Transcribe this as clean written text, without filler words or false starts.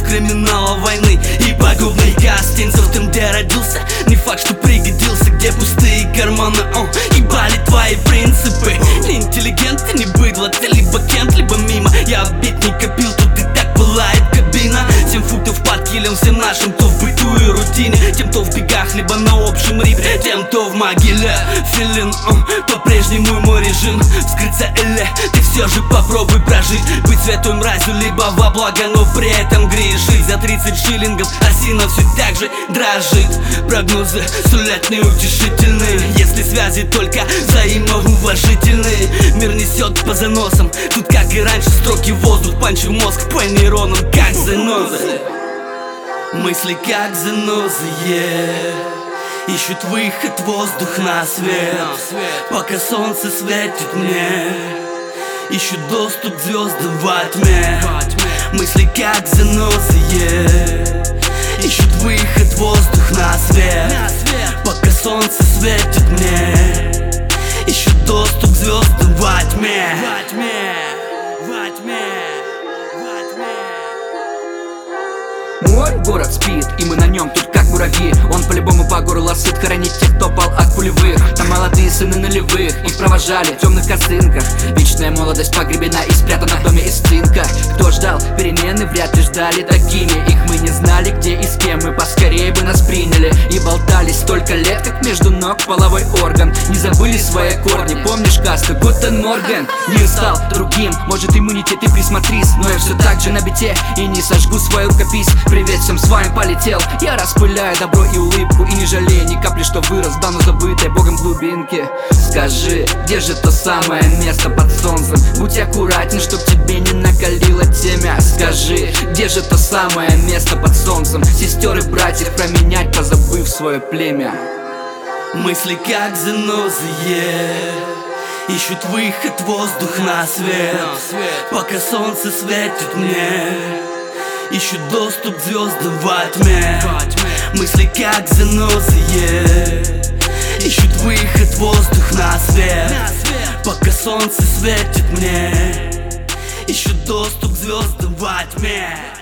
криминала, войны и пагубный гостинцев. Там, где родился, не факт, что пригодился. Где пустые карманы, ебали твои принципы. Не интеллигент, ты не быдло, ты либо Кент, либо мимо. Я обид не копил, тут и так пылает кабина. 7 футов под килем всем нашим, кто в быту и рутине. Тем, кто в бегах, либо на общем рифе. Тем, кто в могиле, филин, по-прежнему мой режим. Скрыться или ты все же попробуй прожить. Быть святой мразью, либо во благо, но при этом грешить. За 30 шиллингов осина все так же дрожит. Прогнозы сулят неутешительные, если связи только взаимоуважительные. Мир несет по заносам, тут как и раньше строгий воздух. Панчи в мозг по нейронам, как занозы. Мысли как занозы, ищут выход, воздух на свет. Пока солнце светит мне, ищут доступ к звездам во тьме. Мысли как занозы, ищут выход, воздух на свет. Пока солнце светит мне, ищут доступ к звездам во тьме. Мой город спит, и мы на нем тут как муравьи. Он по-любому по горло сыт, хоронить тех, кто пал от пулевых. Там молодые сыны нулевых, их провожали в темных косынках. Вечная молодость погребена и спрятана в доме из цинка. Кто ждал перемены, вряд ли ждали такими. Их мы не знали, где и с кем, мы поскорее бы нас приняли. И болтались столько лет, как между ног половой орган. Не забыли свои корни, помнишь касту Гутен Морген? Мир стал другим, может иммунитет и присмотрись. Но я все так же на бите и не сожгу свою рукопись. Привет всем, с вами полетел. Я распыляю добро и улыбку, и не жалею ни капли, что вырос в давно забытой Богом глубинке. Скажи, где же то самое место под солнцем? Будь аккуратен, чтоб тебе не накалило темя. Скажи, где же то самое место под солнцем? Сестер и братьев променять, позабыв свое племя. Мысли как занозы, ищут выход, воздух на свет. Пока солнце светит мне, ищут доступ к звездам во тьме. Мысли как занозы, ищут выход, воздух на свет. Пока солнце светит мне, ищут доступ к звездам во тьме.